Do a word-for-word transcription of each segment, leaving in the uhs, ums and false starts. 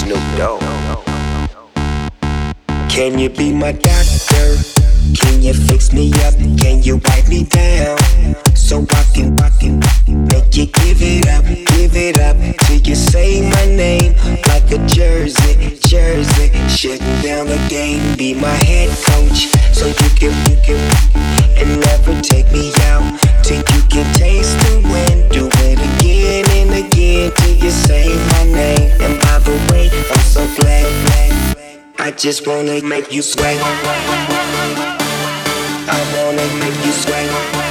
Snoop Dogg. Can you be my doctor? Can you fix me up? Can you wipe me down? So I can, I can make you give it up, give it up till you say my name like a jersey, jersey. Shutting down the game, be my head coach, so you can, you can, and never take me out till you can taste the wind. Do it again and again till you say my name. And by the way, I'm so glad, glad. I just wanna make you sweat. I wanna make you sweat.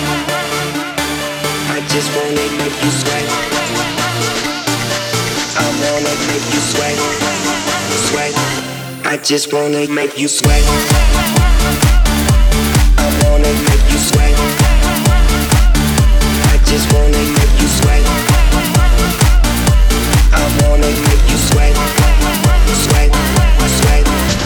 I just wanna make you sweat. I wanna make you sweat. Sweat. I just wanna make you sweat. I wanna make you sweat. I just wanna make you sweat. I wanna make you sweat. Sweat. Sweat.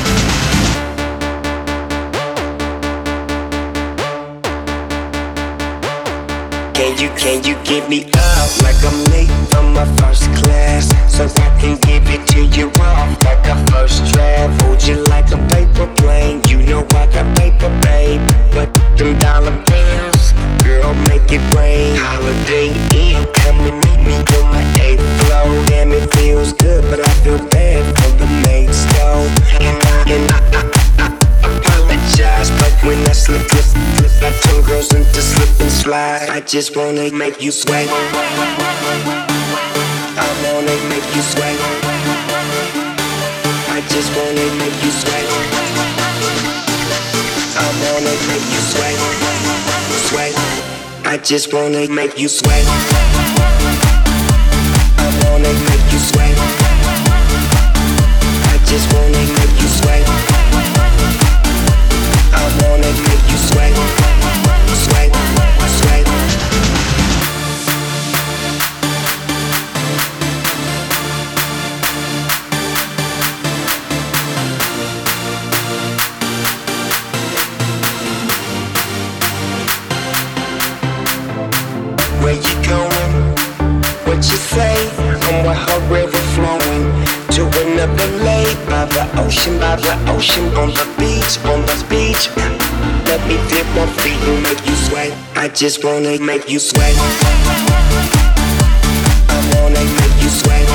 Can you, can you give me up like I'm late from my first class, so I can give it to you off like a first draft? Hold you like a paper plane, you know I got paper, babe. But them dollar bills, girl, make it rain. Holiday Inn, come and meet me on my eighth floor. Damn, it feels good, but I feel bad for the mates, though. And I, and I, I, I apologize, but when I slip, slip, slip, I turn girls into slip and slide. I just wanna make you sweat. I wanna make you sweat. I just wanna make you sweat. I wanna make you sweat. Sweat. I just wanna make you sweat. I wanna make you sweat. I just wanna make you sweat. I wanna make you sweat. Sweat. Sweat. Where you going? What you say? I'm with her river flowing to another lake by the ocean, by the ocean, on the beach, on the beach. Let me dip my feet and make you sweat. I just wanna make you sweat. I wanna make you sweat.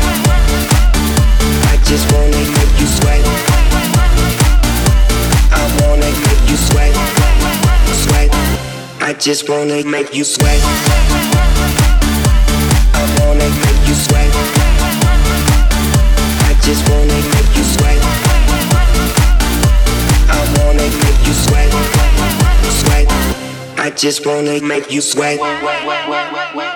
I just wanna make you sweat. I wanna make you sweat. Sweat. I just wanna make you sweat. I wanna make you sweat. I just wanna make you sweat. I wanna make you sweat. Sweat. I just wanna make you sweat.